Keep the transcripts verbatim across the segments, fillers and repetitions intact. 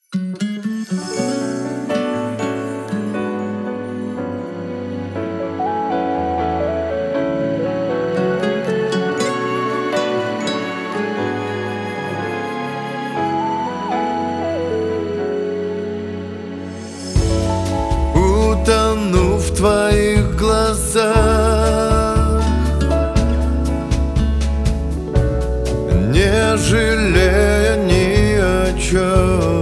Утону в твоих глазах, не жалея ни о чем.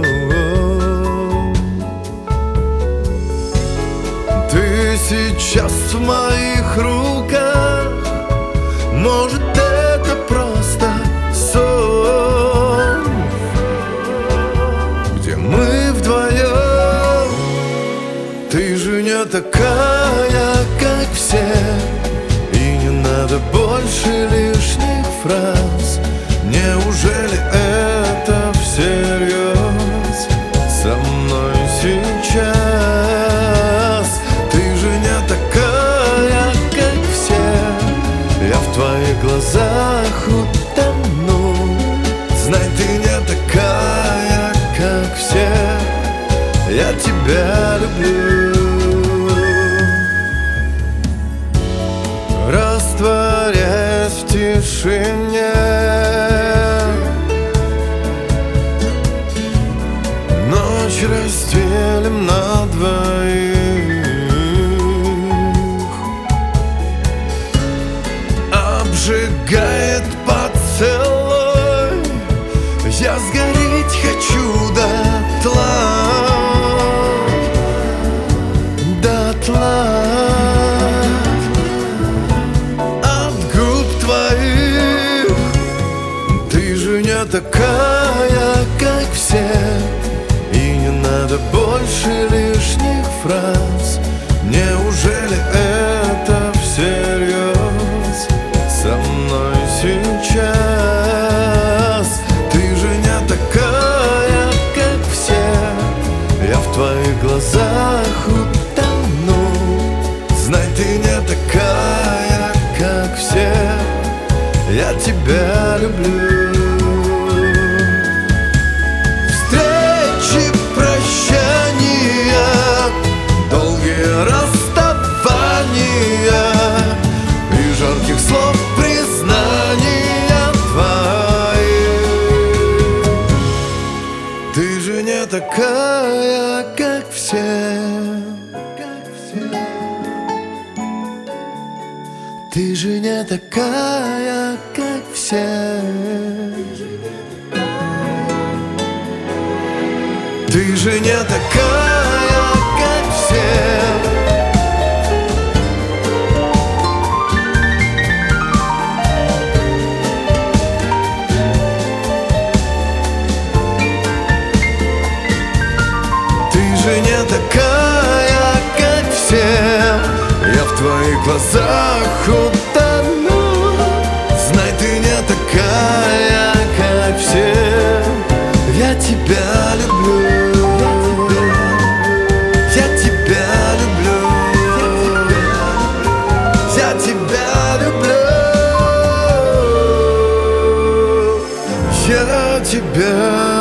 Ты сейчас в моих руках, может, это просто сон, где мы вдвоем. Ты же не такая, как все, и не надо больше лишних фраз. Неужели это всерьез со мной сейчас? Ты же не такая, как все, я в твоих глазах утону. Знай, ты не такая, как все, я тебя люблю. Растворяясь в тишине, ночь разделим на двоих. Обжигает поцелуй, я сгореть хочу дотла, дотла. От губ твоих ты же не такая, как все, и не надо больше лишних фраз. Неужели это всерьез со мной сейчас? Ты же не такая, как все, я в твоих глазах утону. Знай, ты не такая, как все, я тебя люблю. Встречи, прощания, долгие расставания и жарких слов признания твои. Ты же не такая, как все, как все. Ты же не такая, как все. Ты же не такая, как все. Ты же не такая, как все, я в твоих глазах утону. Знай, ты не такая, как все, я тебя люблю. Я тебя люблю. Я тебя люблю. Я тебя